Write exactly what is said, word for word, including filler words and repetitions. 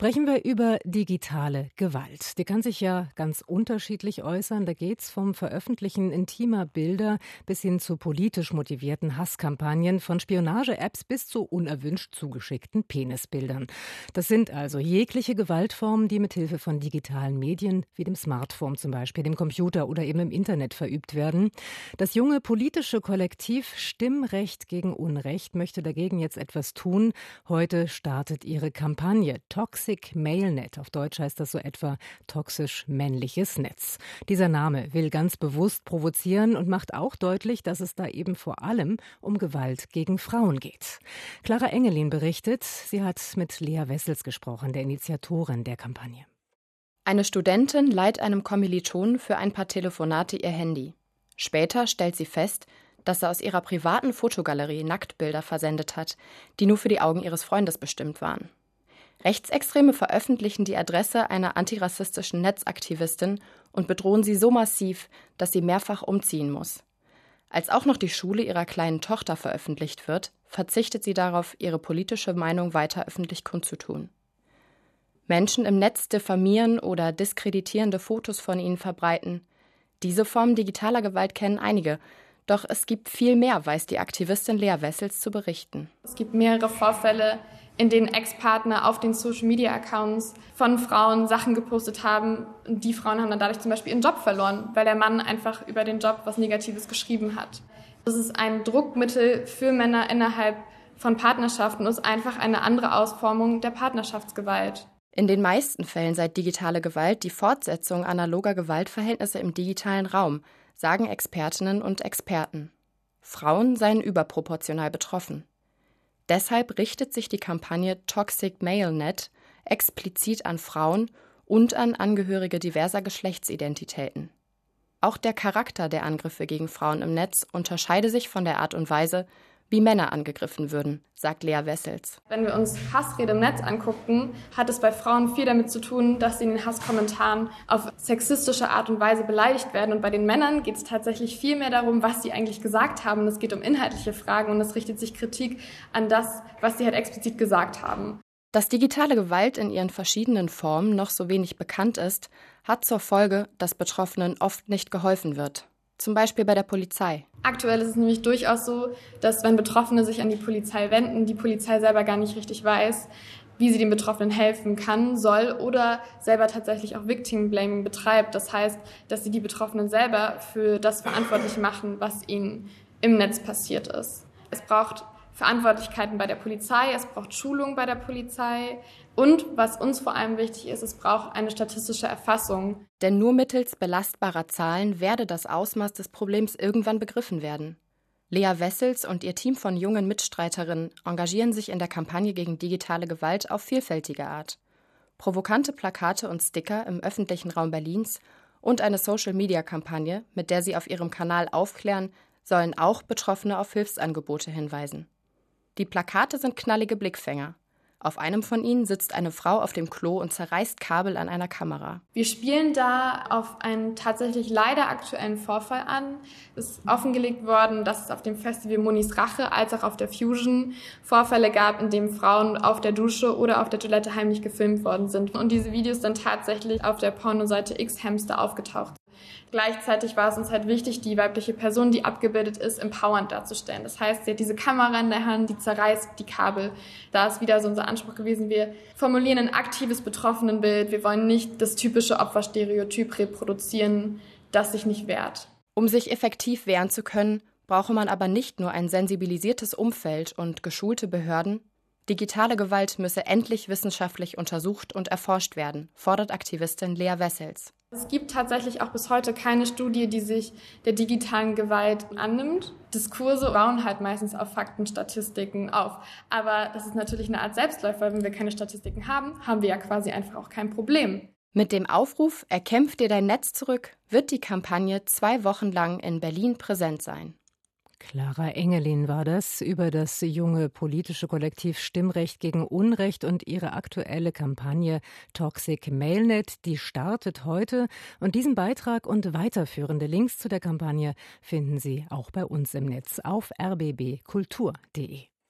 Sprechen wir über digitale Gewalt. Die kann sich ja ganz unterschiedlich äußern. Da geht's vom Veröffentlichen intimer Bilder bis hin zu politisch motivierten Hasskampagnen, von Spionage-Apps bis zu unerwünscht zugeschickten Penisbildern. Das sind also jegliche Gewaltformen, die mit Hilfe von digitalen Medien wie dem Smartphone zum Beispiel, dem Computer oder eben im Internet verübt werden. Das junge politische Kollektiv Stimmrecht gegen Unrecht möchte dagegen jetzt etwas tun. Heute startet ihre Kampagne Toxic Malenet. Auf Deutsch heißt das so etwa toxisch männliches Netz. Dieser Name will ganz bewusst provozieren und macht auch deutlich, dass es da eben vor allem um Gewalt gegen Frauen geht. Clara Engelin berichtet, sie hat mit Lea Wessels gesprochen, der Initiatorin der Kampagne. Eine Studentin leiht einem Kommilitonen für ein paar Telefonate ihr Handy. Später stellt sie fest, dass er aus ihrer privaten Fotogalerie Nacktbilder versendet hat, die nur für die Augen ihres Freundes bestimmt waren. Rechtsextreme veröffentlichen die Adresse einer antirassistischen Netzaktivistin und bedrohen sie so massiv, dass sie mehrfach umziehen muss. Als auch noch die Schule ihrer kleinen Tochter veröffentlicht wird, verzichtet sie darauf, ihre politische Meinung weiter öffentlich kundzutun. Menschen im Netz diffamieren oder diskreditierende Fotos von ihnen verbreiten. Diese Formen digitaler Gewalt kennen einige. Doch es gibt viel mehr, weiß die Aktivistin Lea Wessels zu berichten. Es gibt mehrere Vorfälle, in denen Ex-Partner auf den Social-Media-Accounts von Frauen Sachen gepostet haben. Und die Frauen haben dann dadurch zum Beispiel ihren Job verloren, weil der Mann einfach über den Job was Negatives geschrieben hat. Das ist ein Druckmittel für Männer innerhalb von Partnerschaften und ist einfach eine andere Ausformung der Partnerschaftsgewalt. In den meisten Fällen sei digitale Gewalt die Fortsetzung analoger Gewaltverhältnisse im digitalen Raum, sagen Expertinnen und Experten. Frauen seien überproportional betroffen. Deshalb richtet sich die Kampagne Toxic Malenet explizit an Frauen und an Angehörige diverser Geschlechtsidentitäten. Auch der Charakter der Angriffe gegen Frauen im Netz unterscheide sich von der Art und Weise, wie Männer angegriffen würden, sagt Lea Wessels. Wenn wir uns Hassrede im Netz angucken, hat es bei Frauen viel damit zu tun, dass sie in den Hasskommentaren auf sexistische Art und Weise beleidigt werden. Und bei den Männern geht es tatsächlich viel mehr darum, was sie eigentlich gesagt haben. Es geht um inhaltliche Fragen und es richtet sich Kritik an das, was sie halt explizit gesagt haben. Dass digitale Gewalt in ihren verschiedenen Formen noch so wenig bekannt ist, hat zur Folge, dass Betroffenen oft nicht geholfen wird. Zum Beispiel bei der Polizei. Aktuell ist es nämlich durchaus so, dass wenn Betroffene sich an die Polizei wenden, die Polizei selber gar nicht richtig weiß, wie sie den Betroffenen helfen kann, soll oder selber tatsächlich auch Victim Blaming betreibt. Das heißt, dass sie die Betroffenen selber für das verantwortlich machen, was ihnen im Netz passiert ist. Es braucht Verantwortlichkeiten bei der Polizei, es braucht Schulung bei der Polizei und, was uns vor allem wichtig ist, es braucht eine statistische Erfassung. Denn nur mittels belastbarer Zahlen werde das Ausmaß des Problems irgendwann begriffen werden. Lea Wessels und ihr Team von jungen Mitstreiterinnen engagieren sich in der Kampagne gegen digitale Gewalt auf vielfältige Art. Provokante Plakate und Sticker im öffentlichen Raum Berlins und eine Social-Media-Kampagne, mit der sie auf ihrem Kanal aufklären, sollen auch Betroffene auf Hilfsangebote hinweisen. Die Plakate sind knallige Blickfänger. Auf einem von ihnen sitzt eine Frau auf dem Klo und zerreißt Kabel an einer Kamera. Wir spielen da auf einen tatsächlich leider aktuellen Vorfall an. Es ist offengelegt worden, dass es auf dem Festival Monis Rache als auch auf der Fusion Vorfälle gab, in denen Frauen auf der Dusche oder auf der Toilette heimlich gefilmt worden sind. Und diese Videos dann tatsächlich auf der Pornoseite X-Hamster aufgetaucht. Gleichzeitig war es uns halt wichtig, die weibliche Person, die abgebildet ist, empowernd darzustellen. Das heißt, sie hat diese Kamera in der Hand, die zerreißt die Kabel. Da ist wieder so unser Anspruch gewesen, wir formulieren ein aktives Betroffenenbild. Wir wollen nicht das typische Opferstereotyp reproduzieren, das sich nicht wehrt. Um sich effektiv wehren zu können, brauche man aber nicht nur ein sensibilisiertes Umfeld und geschulte Behörden. Digitale Gewalt müsse endlich wissenschaftlich untersucht und erforscht werden, fordert Aktivistin Lea Wessels. Es gibt tatsächlich auch bis heute keine Studie, die sich der digitalen Gewalt annimmt. Diskurse bauen halt meistens auf Fakten, Statistiken auf. Aber das ist natürlich eine Art Selbstläufer. Wenn wir keine Statistiken haben, haben wir ja quasi einfach auch kein Problem. Mit dem Aufruf "Erkämpf dir dein Netz zurück" wird die Kampagne zwei Wochen lang in Berlin präsent sein. Clara Engelin war das über das junge politische Kollektiv Stimmrecht gegen Unrecht und ihre aktuelle Kampagne Toxic Malenet. Die startet heute und diesen Beitrag und weiterführende Links zu der Kampagne finden Sie auch bei uns im Netz auf r b b kultur punkt d e.